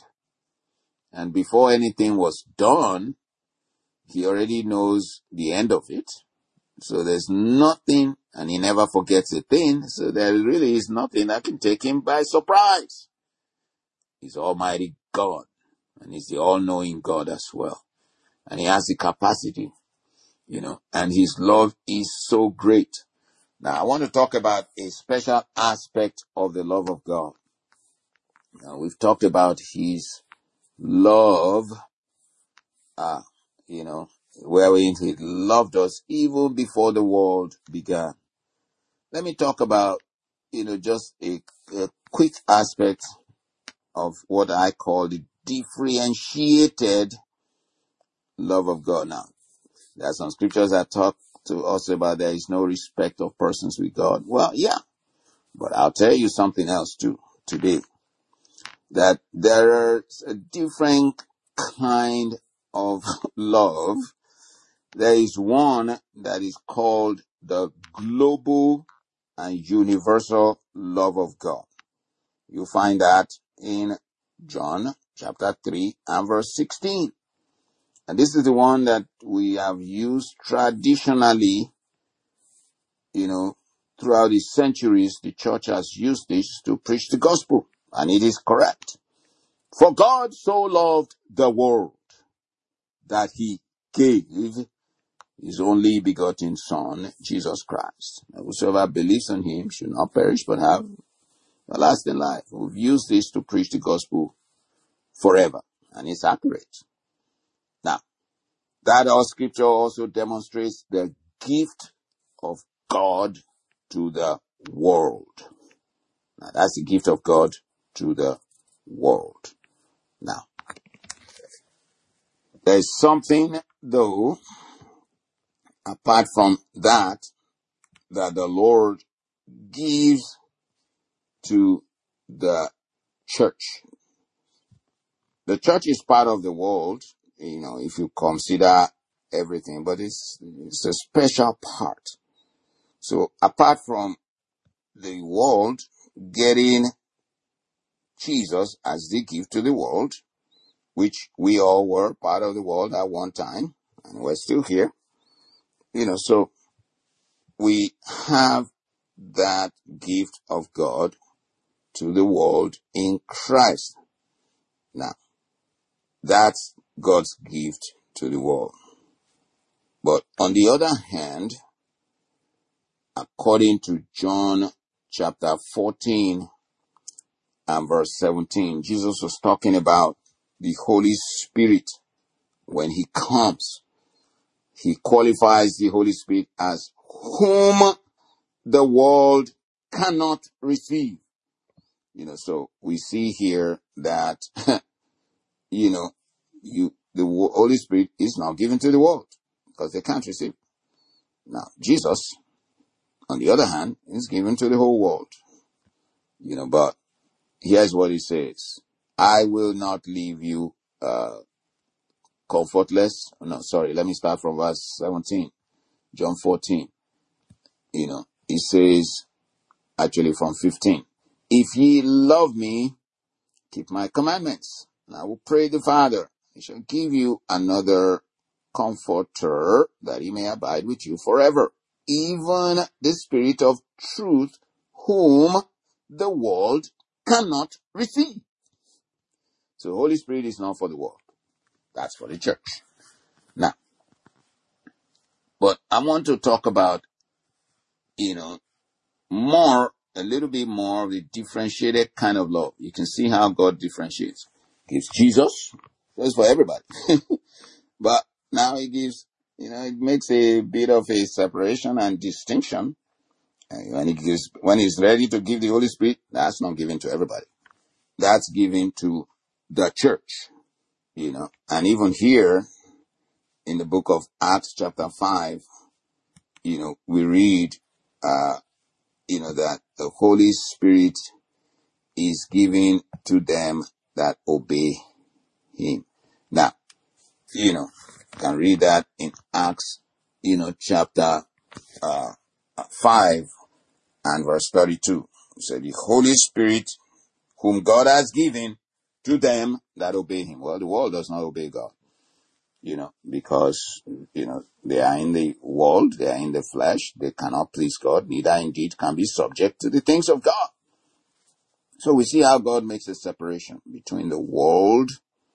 And before anything was done, he already knows the end of it. So there's nothing, and he never forgets a thing. So there really is nothing that can take him by surprise. He's Almighty God, and he's the all-knowing God as well. And he has the capacity, you know, and his love is so great. Now, I want to talk about a special aspect of the love of God. Now, we've talked about his love, uh, you know, wherein he loved us even before the world began. Let me talk about, you know, just a, a quick aspect of what I call the differentiated love of God. Now, there are some scriptures that talk to us about there is no respect of persons with God. Well, yeah, but I'll tell you something else too today. That there is a different kind of love. There is one that is called the global and universal love of God. You find that in John chapter three and verse sixteen. And this is the one that we have used traditionally, you know, throughout the centuries. The church has used this to preach the gospel. And it is correct. For God so loved the world that he gave his only begotten Son, Jesus Christ. And whosoever believes on him should not perish but have everlasting life. We've used this to preach the gospel forever, and it's accurate. Now, that our scripture also demonstrates the gift of God to the world. Now, that's the gift of God to the world. Now, There's something, though, apart from that, that the Lord gives to the church. The church is part of the world, you know, if you consider everything, but it's, it's a special part. So apart from the world getting Jesus as the gift to the world, which we all were part of the world at one time, and we're still here, you know, so we have that gift of God to the world in Christ. Now, that's God's gift to the world. But on the other hand, according to John chapter fourteen and verse seventeen, Jesus was talking about the Holy Spirit. When he comes, he qualifies the Holy Spirit as whom the world cannot receive. You know, so we see here that, you know, you, the Holy Spirit is not given to the world because they can't receive. Now, Jesus, on the other hand, is given to the whole world. You know, but here's what he says. I will not leave you, uh, comfortless. No, sorry, let me start from verse seventeen. John fourteen. You know, he says, actually from fifteen. If ye love me, keep my commandments. And I will pray the Father. He shall give you another comforter that he may abide with you forever. Even the Spirit of truth, whom the world cannot receive. So the Holy Spirit is not for the world. That's for the church. Now, but I want to talk about, you know, more, a little bit more of the differentiated kind of love. You can see how God differentiates. He gives Jesus. That's for everybody. But now he gives, you know, it makes a bit of a separation and distinction. And when he gives, when he's ready to give the Holy Spirit, that's not given to everybody. That's given to the church, you know. And even here in the book of Acts chapter five, you know, we read, uh, you know, that the Holy Spirit is given to them that obey him. Now, you know, you can read that in Acts, you know, chapter uh, five and verse thirty-two. It said, the Holy Spirit, whom God has given to them that obey him. Well, the world does not obey God, you know, because, you know, they are in the world, they are in the flesh, they cannot please God, neither indeed can be subject to the things of God. So we see how God makes a separation between the world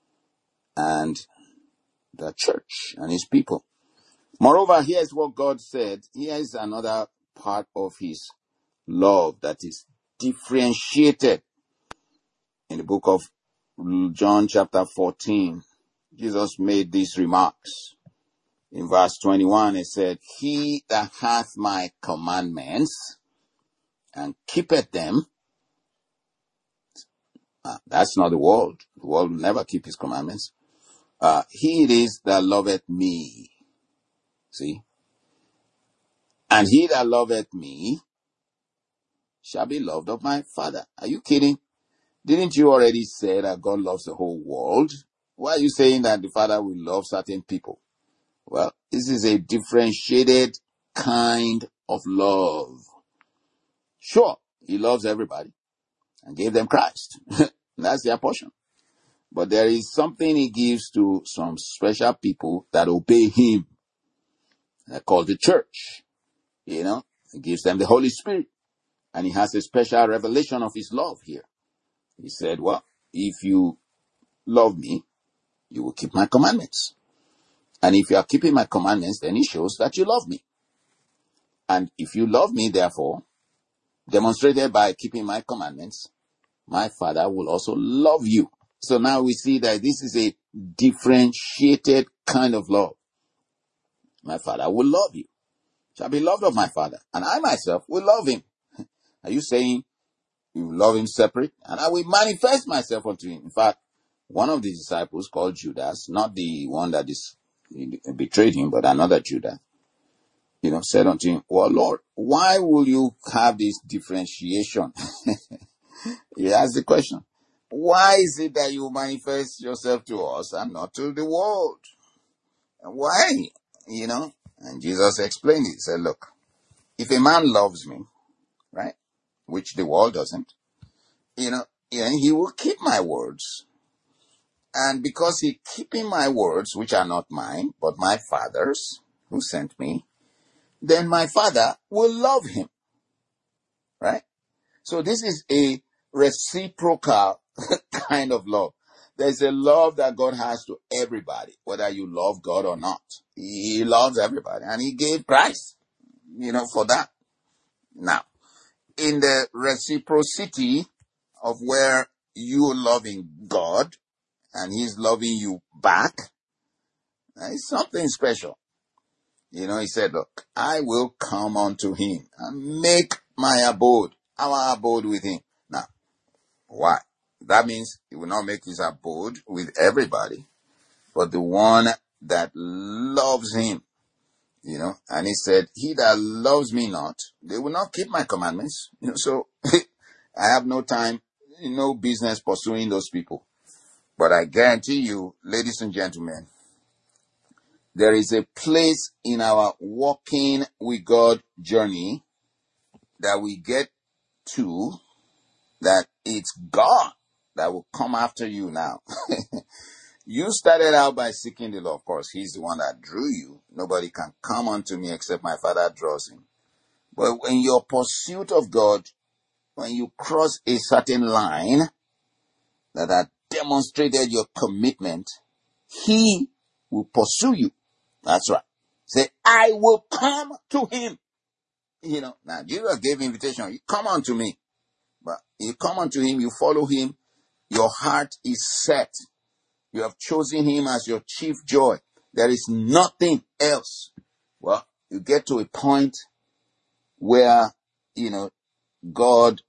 and the church and his people. Moreover, here's what God said. Here's another part of his love that is differentiated in the book of John chapter fourteen. Jesus made these remarks. In verse twenty-one, he said, he that hath my commandments and keepeth them, uh, that's not the world. The world will never keep his commandments. Uh, he it is that loveth me. See? And he that loveth me shall be loved of my Father. Are you kidding? Didn't you already say that God loves the whole world? Why are you saying that the Father will love certain people? Well, this is a differentiated kind of love. Sure, he loves everybody and gave them Christ. That's their portion. But there is something he gives to some special people that obey him. They're called the church. You know, he gives them the Holy Spirit. And he has a special revelation of his love here. He said, well, if you love me, you will keep my commandments. And if you are keeping my commandments, then it shows that you love me. And if you love me, therefore, demonstrated by keeping my commandments, my Father will also love you. So now we see that this is a differentiated kind of love. My Father will love you. Shall be loved of my Father. And I myself will love him. Are you saying you love him separate? And I will manifest myself unto him. In fact, one of the disciples called Judas, not the one that is betrayed him, but another Judas, you know, said unto him, well, Lord, why will you have this differentiation? He asked the question. Why is it that you manifest yourself to us and not to the world? Why? You know? And Jesus explained it. He said, look, if a man loves me, right, which the world doesn't, you know, yeah, he will keep my words. And because he keeping my words, which are not mine, but my Father's, who sent me, then my Father will love him. Right? So this is a reciprocal kind of love. There's a love that God has to everybody, whether you love God or not. He loves everybody, and he gave Christ, you know, for that. Now, in the reciprocity of where you're loving God and he's loving you back, it's something special. You know, he said, look, I will come unto him and make my abode, our abode with him. Now, why? That means he will not make his abode with everybody, but the one that loves him, you know. And he said, he that loves me not, they will not keep my commandments. You know, so I have no time, no business pursuing those people. But I guarantee you, ladies and gentlemen, there is a place in our walking with God journey that we get to, that it's God that will come after you now. You started out by seeking the Lord. Of course, he's the one that drew you. Nobody can come unto me except my Father draws him. But in your pursuit of God, when you cross a certain line that has demonstrated your commitment, he will pursue you. That's right. Say, I will come to him. You know, now Jesus gave invitation. You come unto me. But you come unto him, you follow him. Your heart is set. You have chosen him as your chief joy. There is nothing else. Well, you get to a point where, you know, God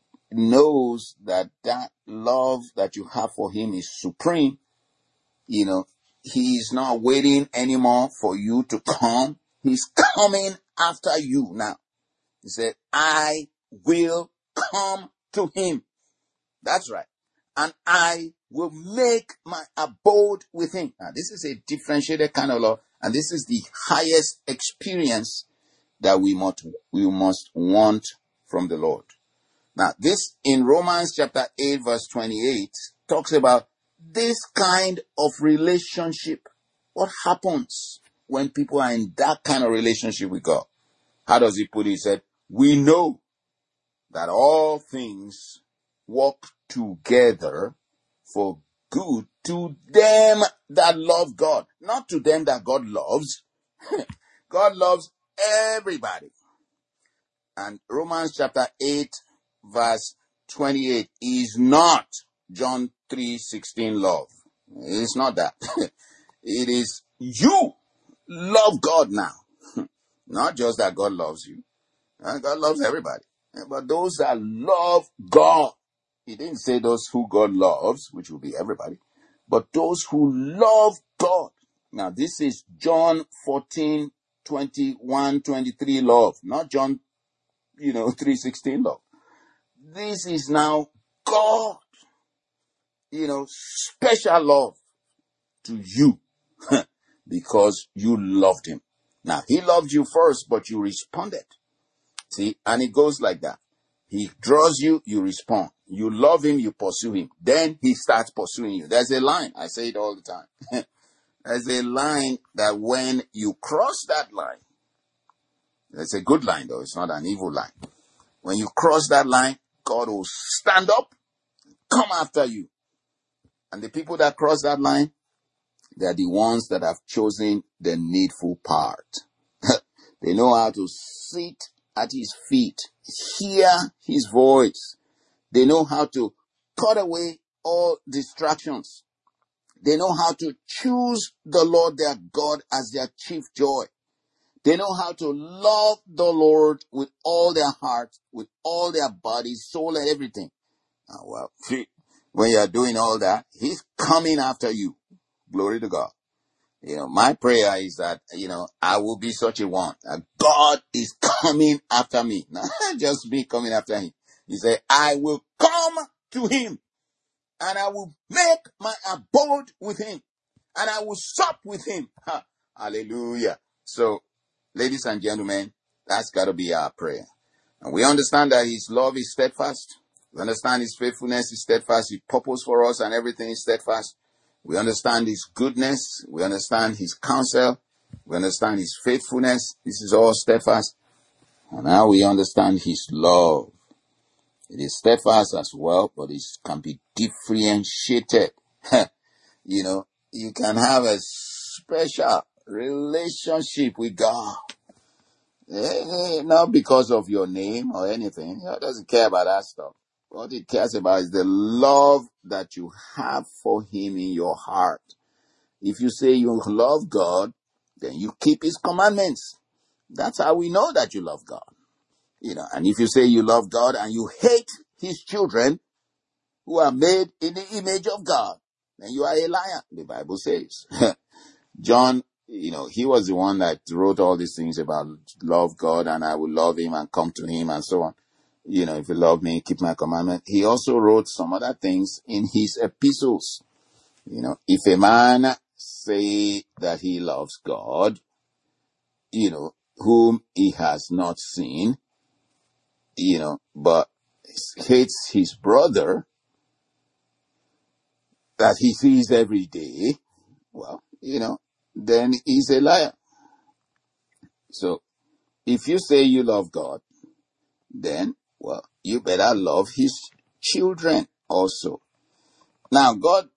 knows that that love that you have for him is supreme. You know, he is not waiting anymore for you to come. He's coming after you now. He said, I will come to him. That's right. And I will make my abode with him. Now, this is a differentiated kind of love. And this is the highest experience that we must, we must want from the Lord. Now, this in Romans chapter eight, verse twenty-eight, talks about this kind of relationship. What happens when people are in that kind of relationship with God? How does he put it? He said, we know that all things work together for good to them that love God. Not to them that God loves. God loves everybody. And Romans chapter eight, verse twenty-eight is not John three sixteen love. It's not that. It is you love God now. Not just that God loves you. God loves everybody. But those that love God, he didn't say those who God loves, which will be everybody, but those who love God. Now, this is John fourteen, twenty-one, twenty-three love, not John, you know, three sixteen love. This is now God, you know, special love to you because you loved him. Now, he loved you first, but you responded. See, and it goes like that. He draws you, you respond. You love him, you pursue him. Then he starts pursuing you. There's a line. I say it all the time. There's a line that when you cross that line, it's a good line though. It's not an evil line. When you cross that line, God will stand up, come after you. And the people that cross that line, they're the ones that have chosen the needful part. They know how to sit at his feet, hear his voice. They know how to cut away all distractions. They know how to choose the Lord their God as their chief joy. They know how to love the Lord with all their heart, with all their body, soul, and everything. Oh, well, when you're doing all that, he's coming after you. Glory to God. You know, my prayer is that, you know, I will be such a one. That God is coming after me. Not just me coming after him. He said, I will come to him and I will make my abode with him and I will sup with him. Ha, hallelujah. So, ladies and gentlemen, that's got to be our prayer. And we understand that his love is steadfast. We understand his faithfulness is steadfast. His purpose for us and everything is steadfast. We understand his goodness. We understand his counsel. We understand his faithfulness. This is all steadfast. And now we understand his love. It is steadfast as well, but it can be differentiated. You know, you can have a special relationship with God. Eh, not because of your name or anything. God doesn't care about that stuff. What he cares about is the love that you have for him in your heart. If you say you love God, then you keep his commandments. That's how we know that you love God. You know, and if you say you love God and you hate his children who are made in the image of God, then you are a liar, the Bible says. John, you know, he was the one that wrote all these things about love God and I will love him and come to him and so on. You know, if you love me, keep my commandment. He also wrote some other things in his epistles. You know, if a man say that he loves God, you know, whom he has not seen, you know, but hates his brother that he sees every day, well, you know, then he's a liar. So, if you say you love God, then, well, you better love his children also. Now, God,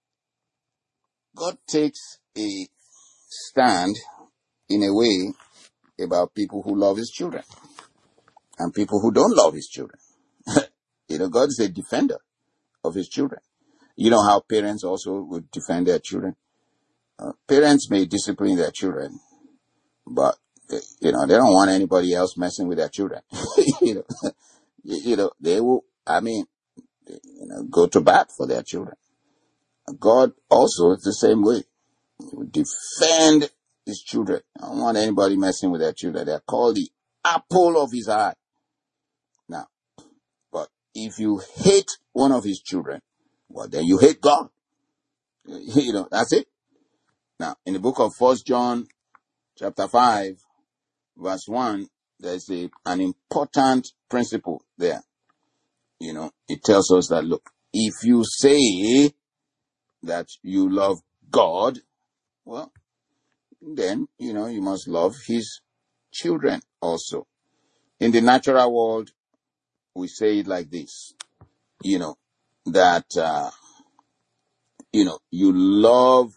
God takes a stand in a way about people who love his children and people who don't love his children. You know, God is a defender of his children. You know how parents also would defend their children. Uh, parents may discipline their children, but they, you know, they don't want anybody else messing with their children. you know, you, you know, they will, I mean, they, you know, go to bat for their children. God also is the same way. He will defend his children. I don't want anybody messing with their children. They're called the apple of his eye. Now, but if you hate one of his children, well, then you hate God. You know, that's it. Now, in the book of First John, chapter five, verse one, there's a, an important principle there. You know, it tells us that, look, if you say that you love God, well, then, you know, you must love his children also. In the natural world, we say it like this, you know, that, uh, you know, you love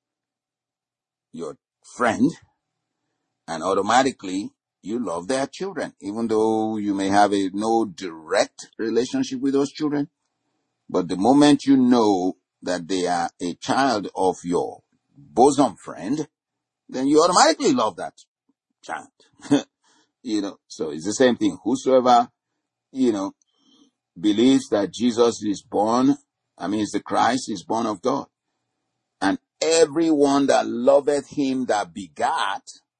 your friend and automatically you love their children, even though you may have a no direct relationship with those children. But the moment you know that they are a child of your bosom friend, then you automatically love that child. You know, so it's the same thing. Whosoever, you know, believes that Jesus is born, I mean, is the Christ, is born of God. And everyone that loveth him that begat,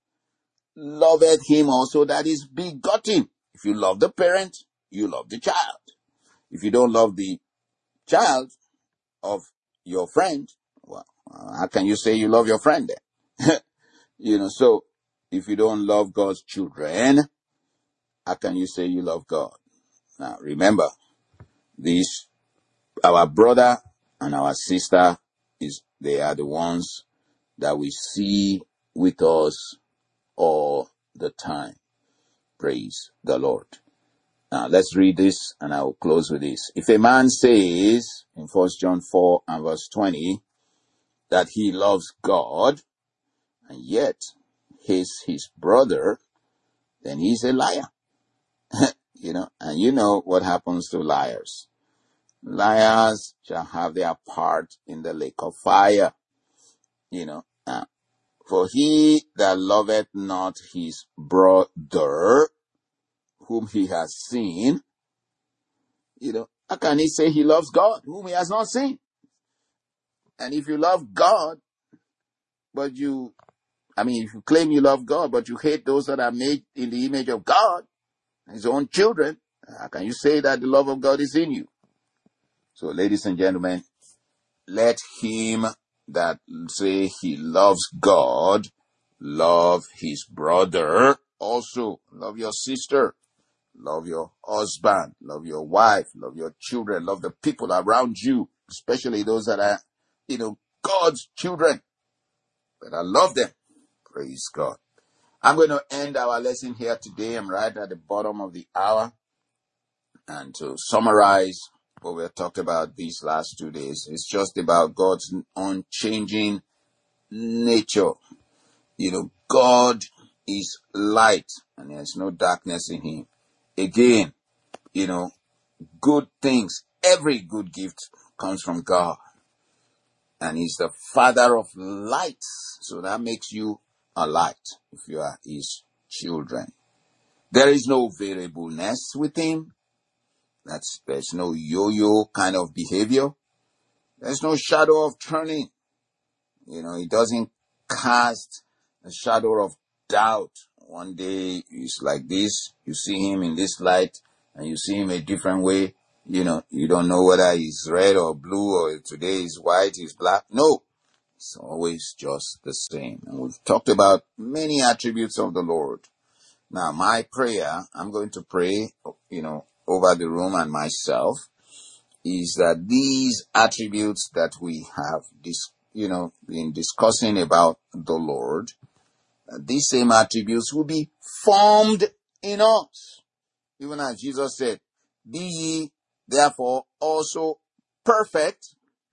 loveth him also that is begotten. If you love the parent, you love the child. If you don't love the child of your friend, well, how can you say you love your friend then? You know, so if you don't love God's children, how can you say you love God? Now, remember, this, our brother and our sister, is they are the ones that we see with us all the time. Praise the Lord. Now, let's read this and I will close with this. If a man says in First John four and verse twenty that he loves God and yet hates his brother, then he's a liar. You know, and you know what happens to liars. Liars shall have their part in the lake of fire. You know, uh, for he that loveth not his brother, whom he has seen, you know, How can he say he loves God whom he has not seen? And if you love God, but you, I mean, if you claim you love God, but you hate those that are made in the image of God, his own children, how can you say that the love of God is in you? So, ladies and gentlemen, let him that say he loves God love his brother also. Love your sister. Love your husband. Love your wife. Love your children. Love the people around you, especially those that are, you know, God's children. But I love them. Praise God. I'm going to end our lesson here today. I'm right at the bottom of the hour. And to summarize what we've talked about these last two days, it's just about God's unchanging nature. You know, God is light and there's no darkness in him. Again, you know, good things, every good gift comes from God. And he's the Father of lights. So that makes you a light if you are his children. There is no variableness with him. That's, there's no yo-yo kind of behavior. There's no shadow of turning. You know, he doesn't cast a shadow of doubt. One day he's like this, you see him in this light, and you see him a different way. You know, you don't know whether he's red or blue, or today he's white, he's black. No, it's always just the same. And we've talked about many attributes of the Lord. Now, my prayer, I'm going to pray, you know, over the room and myself, is that these attributes that we have, this, you know, been discussing about the Lord, these same attributes will be formed in us. Even as Jesus said, be ye therefore also perfect,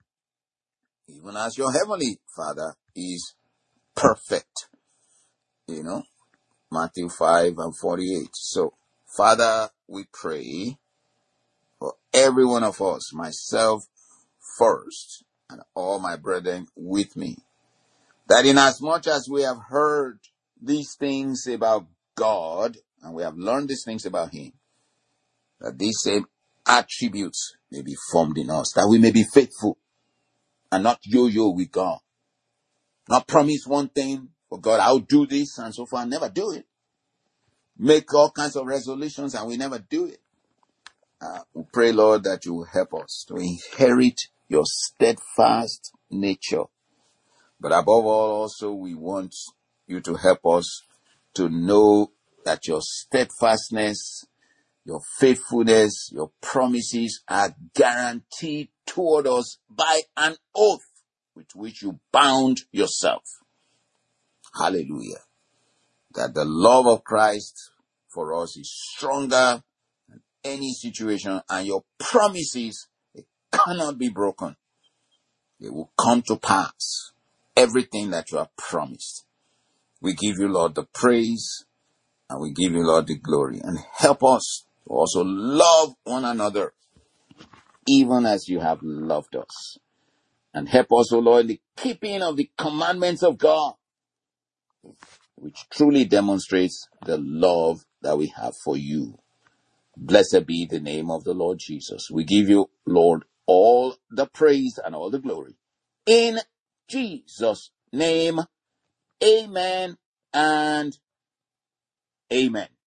even as your heavenly Father is perfect. You know, Matthew five and forty-eight. So, Father, we pray for every one of us, myself first, and all my brethren with me, that in as much as we have heard these things about God, and we have learned these things about him, that these same attributes may be formed in us, that we may be faithful and not yo-yo with God. Not promise one thing for God, I'll do this, and so far never do it. Make all kinds of resolutions and we never do it. Uh, we pray, Lord, that you will help us to inherit your steadfast nature. But above all, also, we want you to help us to know that your steadfastness, your faithfulness, your promises are guaranteed toward us by an oath with which you bound yourself. Hallelujah. That the love of Christ for us is stronger than any situation, and your promises, they cannot be broken. They will come to pass. Everything that you have promised. We give you, Lord, the praise, and we give you, Lord, the glory. And help us to also love one another, even as you have loved us. And help us, O Lord, in the keeping of the commandments of God, which truly demonstrates the love that we have for you. Blessed be the name of the Lord Jesus. We give you, Lord, all the praise and all the glory. In Jesus' name, amen and amen.